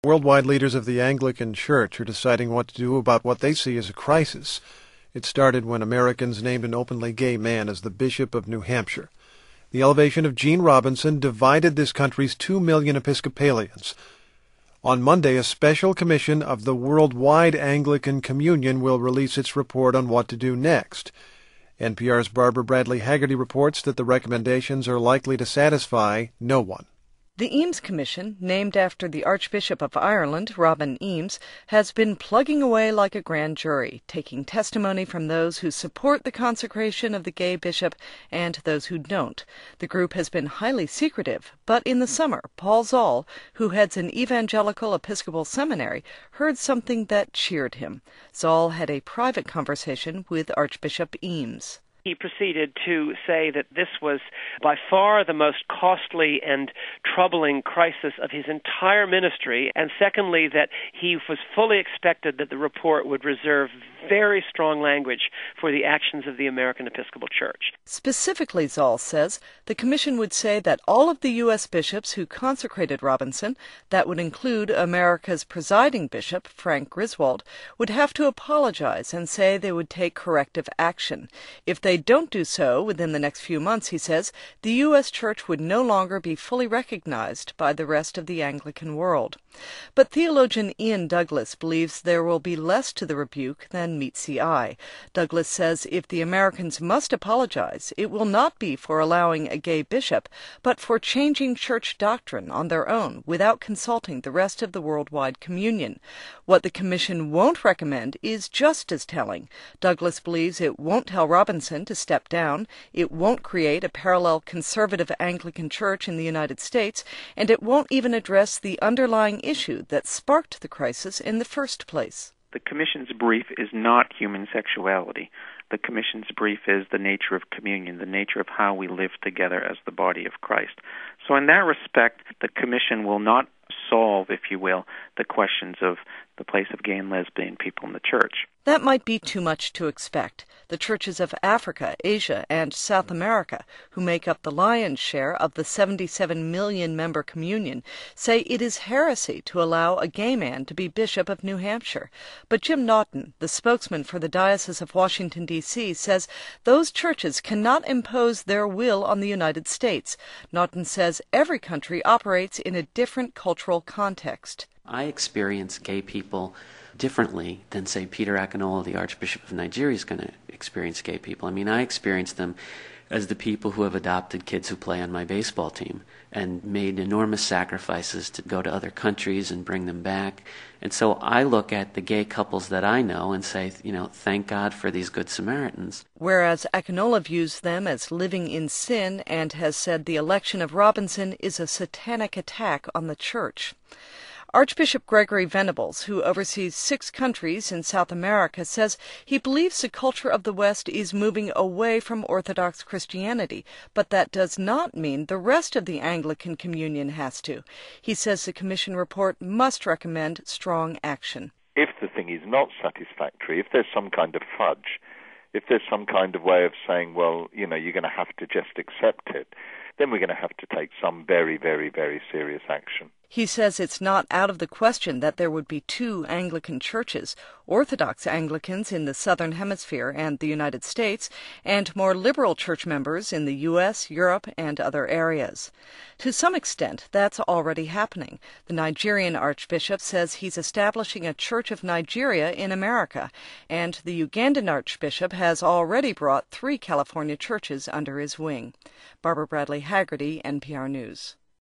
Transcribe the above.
Worldwide leaders of the Anglican Church are deciding what to do about what they see as a crisis. It started when Americans named an openly gay man as the Bishop of New Hampshire. The elevation of Gene Robinson divided this country's 2 million Episcopalians. On Monday, a special commission of the Worldwide Anglican Communion will release its report on what to do next. NPR's Barbara Bradley Haggerty reports that the recommendations are likely to satisfy no one. The Eames Commission, named after the Archbishop of Ireland, Robin Eames, has been plugging away like a grand jury, taking testimony from those who support the consecration of the gay bishop and those who don't. The group has been highly secretive, but in the summer, Paul Zahl, who heads an evangelical Episcopal seminary, heard something that cheered him. Zahl had a private conversation with Archbishop Eames. He proceeded to say that this was by far the most costly and troubling crisis of his entire ministry, and secondly, that he was fully expected that the report would reserve very strong language for the actions of the American Episcopal Church. Specifically, Zahl says, the commission would say that all of the U.S. bishops who consecrated Robinson, that would include America's presiding bishop, Frank Griswold, would have to apologize and say they would take corrective action. If they don't do so within the next few months, he says, the U.S. Church would no longer be fully recognized by the rest of the Anglican world. But theologian Ian Douglas believes there will be less to the rebuke than meets the eye. Douglas says if the Americans must apologize, it will not be for allowing a gay bishop, but for changing church doctrine on their own without consulting the rest of the worldwide communion. What the commission won't recommend is just as telling. Douglas believes it won't tell Robinson to step down, it won't create a parallel conservative Anglican church in the United States, and it won't even address the underlying issue that sparked the crisis in the first place. The Commission's brief is not human sexuality. The Commission's brief is the nature of communion, the nature of how we live together as the body of Christ. So in that respect, the Commission will not solve, if you will, the questions of the place of gay and lesbian people in the church. That might be too much to expect. The churches of Africa, Asia, and South America, who make up the lion's share of the 77 million member communion, say it is heresy to allow a gay man to be Bishop of New Hampshire. But Jim Naughton, the spokesman for the Diocese of Washington, D.C., says those churches cannot impose their will on the United States. Naughton says every country operates in a different cultural context. I experience gay people differently than, say, Peter Akinola, the Archbishop of Nigeria, is going to experience gay people. I mean, I experience them as the people who have adopted kids who play on my baseball team and made enormous sacrifices to go to other countries and bring them back. And so I look at the gay couples that I know and say, thank God for these good Samaritans. Whereas Akinola views them as living in sin and has said the election of Robinson is a satanic attack on the church. Archbishop Gregory Venables, who oversees 6 countries in South America, says he believes the culture of the West is moving away from Orthodox Christianity, but that does not mean the rest of the Anglican communion has to. He says the Commission report must recommend strong action. If the thing is not satisfactory, if there's some kind of fudge, if there's some kind of way of saying, well, you're going to have to just accept it, then we're going to have to take some very, very, very serious action. He says it's not out of the question that there would be 2 Anglican churches, Orthodox Anglicans in the Southern Hemisphere and the United States, and more liberal church members in the U.S., Europe, and other areas. To some extent, that's already happening. The Nigerian Archbishop says he's establishing a Church of Nigeria in America, and the Ugandan Archbishop has already brought 3 California churches under his wing. Barbara Bradley Haggerty, NPR News.